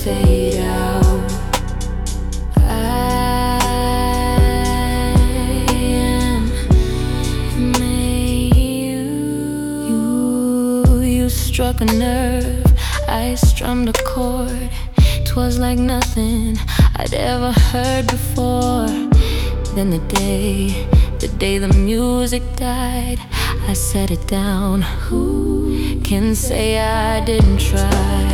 fade out. I am made. You struck a nerve, I strummed a chord. 'Twas like nothing I'd ever heard before. Then the day the music died, I set it down. Who can say I didn't try?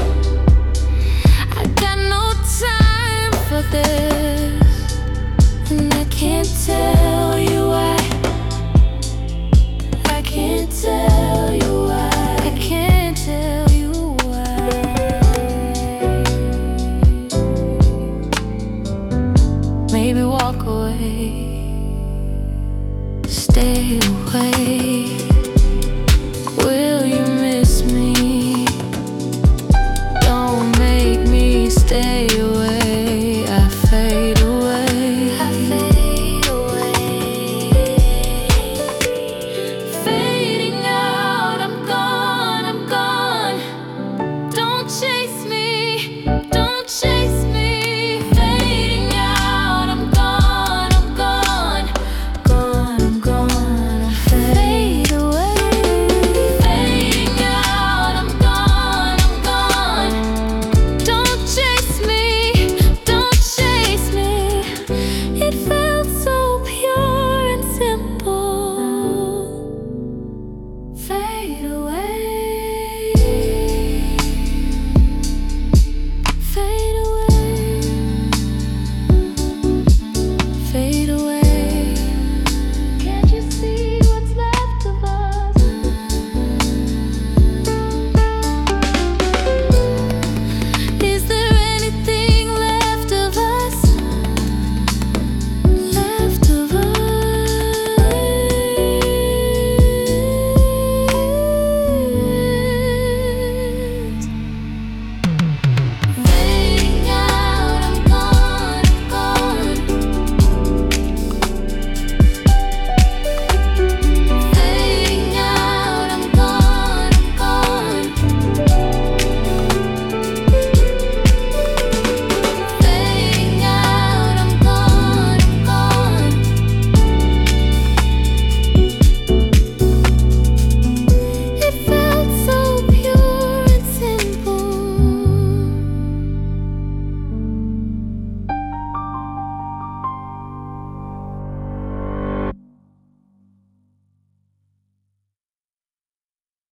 I got no time for this, and I can't tell you why. I can't tell you why. I can't tell you why. Maybe walk away, stay away.